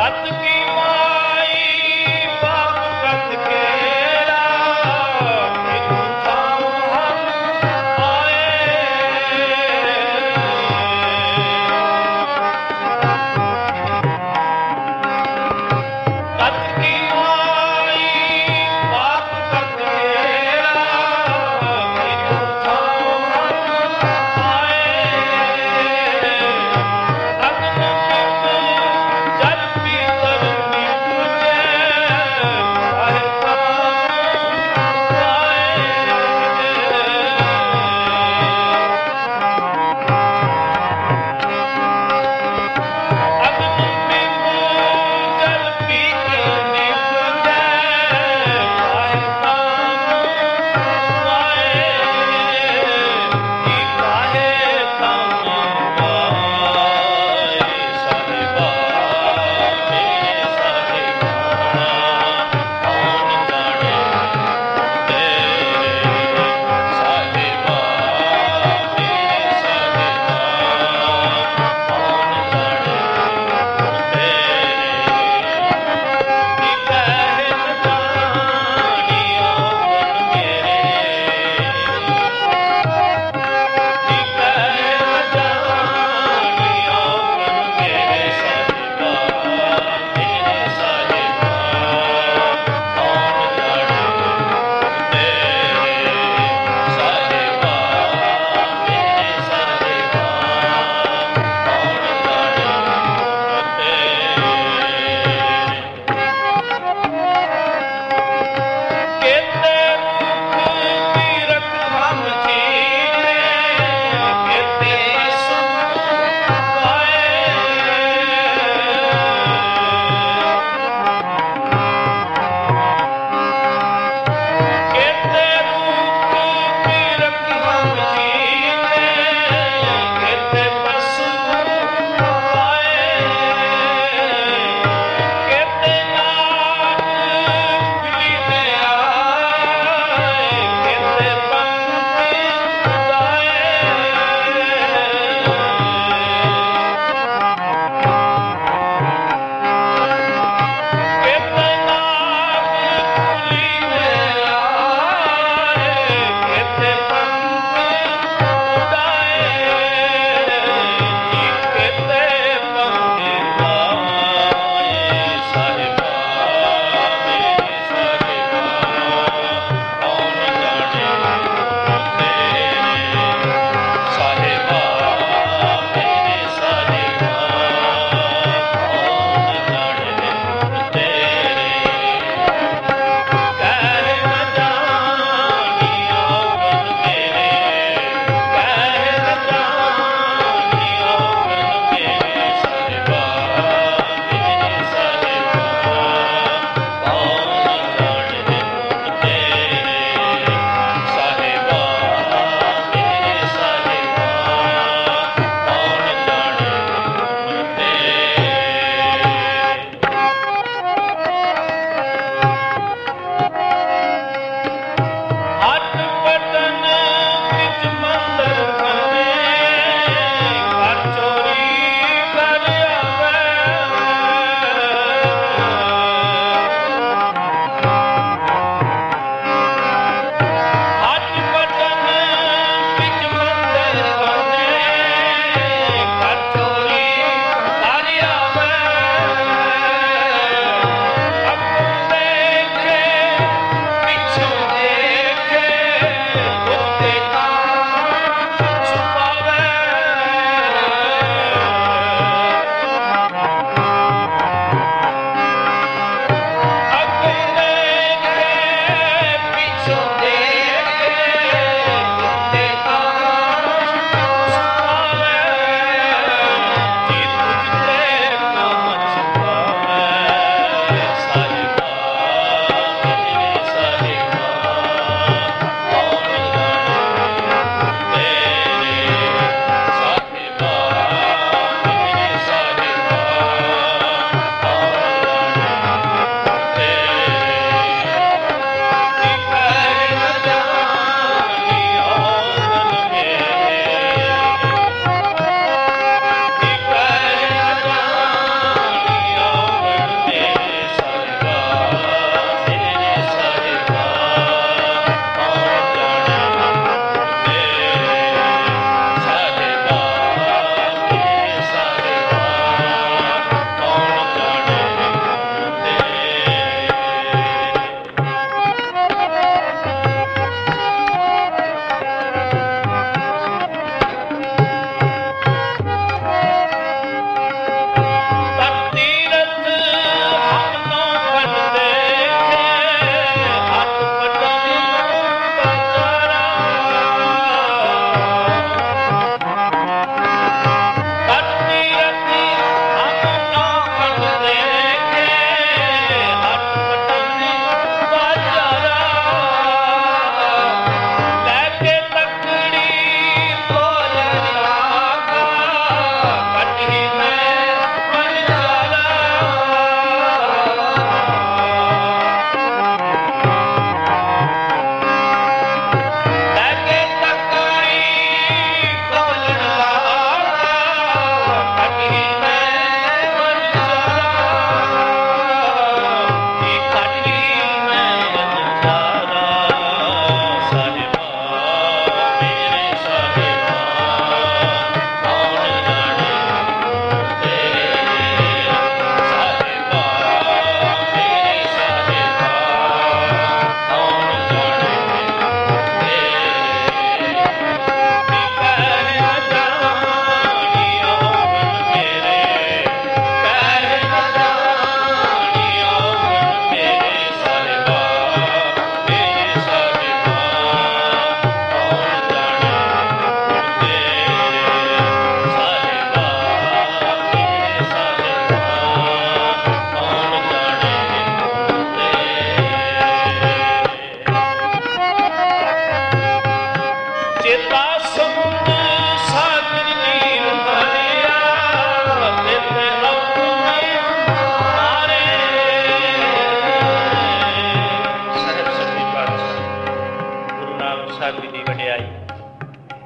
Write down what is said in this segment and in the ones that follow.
ਜਲ ਪੀਤਾ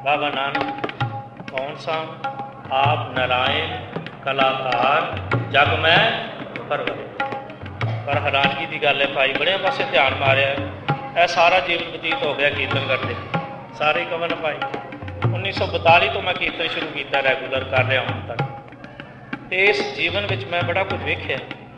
बाबा नानक कौन सा आप नारायण कलाकार जग में परवत। पर हैरानगी की गल है भाई, बड़े पासे ध्यान मारिया, यह सारा जीवन बतीत हो गया कीर्तन करते सारे कवन भाई। 1942 तो मैं कीर्तन शुरू किया, रैगूलर कर रहा हूँ तक। तो इस जीवन में मैं बड़ा कुछ वेख्या,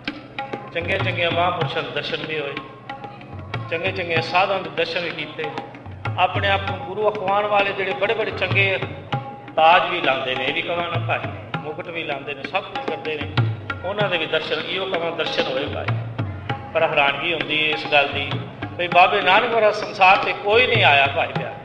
चंगे चंगे महापुरुषों के दर्शन भी होए, चंगे चंगे साधुओं के दर्शन भी किए, अपने आप को गुरु अखवान वाले जोड़े बड़े बड़े चंगे ताज भी लाते हैं, ये भी कवा ना भाई, मुकुट भी लाते हैं, सब कुछ करते हैं, उन्होंने भी दर्शन इो कवा दर्शन होए भाई। पर हैरानगी होती है इस गल की भाई, बाबे नानक वाला संसार से कोई नहीं आया भाई प्यार,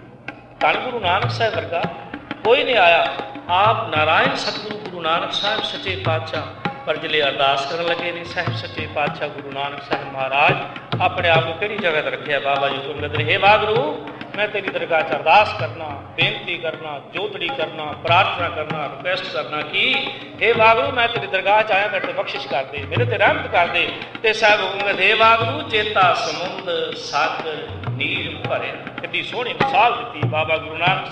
धन गुरु नानक साहब वर्गा कोई नहीं आया। आप नारायण सतगुरु गुरु नानक साहब सच्चे पातशाह पर जिले अरदास कर लगे ने, साहब सच्चे पातशाह गुरु नानक साहब महाराज अपने आप को किहड़ी जगह पर रखे। बाबा जी हुक्म करते, हे वाहगुरू मैं तेरी दरगाह च अरदास करना, बेनती करना, जोतड़ी करना, प्रार्थना करना, रिक्वेस्ट करना कि हे वाहगुरू मैं तेरी दरगाह च आया, मेरे ते बख्शिश कर दे, मेरे ते रहमत कर दे। ते साहब हुक्म करते, हे वाहगुरू चेता समुंद सागर नीर भरिया। कितनी सोहनी मिसाल दी बाबा गुरु नानक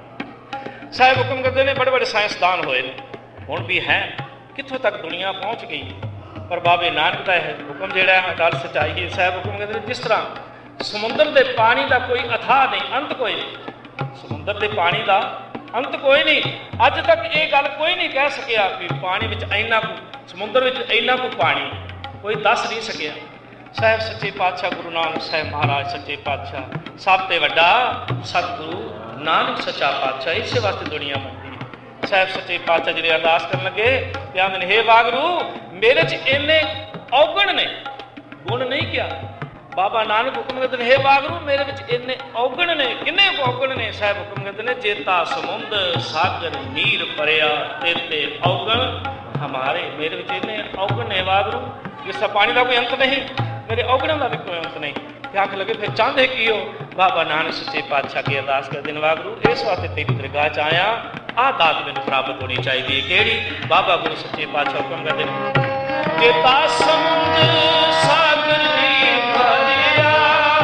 साहब हुक्म करते हैं। बड़े बड़े साइंसदान होए हुण भी हैं, कित्थों तक दुनिया पहुँच गई, पर बाबे नानक का हुक्म जिहड़ा है गल सच्चाई है। साहब हुक्म कहते हैं जिस तरह समुद्र के पानी का कोई अथाह नहीं, अंत कोई नहीं, समुद्र के पानी का अंत कोई नहीं, अज तक ये गल कोई नहीं कह सकिया कि पानी में इन्ना को, समुद्र में इन्ना को पानी कोई दस नहीं सकिया। साहब सच्चे पातशाह गुरु नानक साहब महाराज सच्चे पातशाह सब ते वड्डा सतगुरु नानक सच्चा पातशाह, इस वास्ते दुनिया बनती है। साहब सच्चे पातशाह जी अरदास कर लगे, आंदे हे वाहगुरू मेरे च इन्ने औगण ने, गुण नहीं क्या। बाबा नानक हुक्म करते हैं, हे वाहगुरू मेरे विच इन्ने औगण ने, किन्ने औगण ने। साहब हुक्म करते हैं, चेता समुंद सागर नीर भरिया, तेरे औगण हमारे, मेरे विच इन्ने औगण ने वाहगुरू, जिसका पानी का कोई अंत नहीं, मेरे औगणों का भी कोई अंत नहीं। आख लगे फिर चाहते की हो। बाबा नानक सच्चे पातशाह की अरदास करते हैं, वाहगुरू इस वास्ते तेरी दरगाह च आया, आ दात मैनूं प्राप्त होनी चाहिए। किहड़ी? बाबा गुरु सच्चे पातशाह हुक्म करते हैं, चेता समुंद सागर नीर भरिया,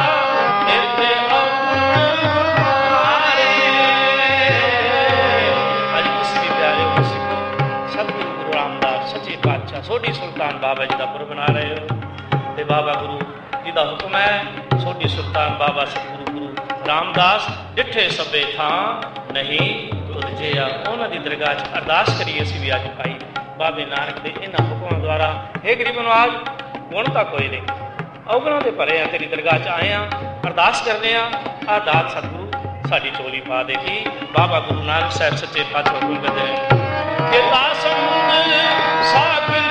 तेरे औगण हमारे। अज किसी भी प्यारे हो सिखो, सतगुरु गुरु रामदास सच्चे पातशाह सोढ़ी सुल्तान बाबा जी का पुरब मना रहे हो। ते बाबा गुरु जी का हुक्म है, सोढ़ी सुल्तान बाबा सतगुरु गुरु रामदास डिठे सबे थां नहीं तुरजिया। उन्होंने की दरगाह च अरदास करिए असीं भी अज भाई बाबे नानक के इन्होंने हुक्मों द्वारा। हे गरीब नवाज गुण तो कोई नहीं, औगणों के भरे हैं, तेरी दरगाह च आए हैं, अरदास करने आ दात सतगुरु साडी चोली पा देगी। बाबा गुरु नानक साहब सच्चे पातशाह हुक्म करते हैं,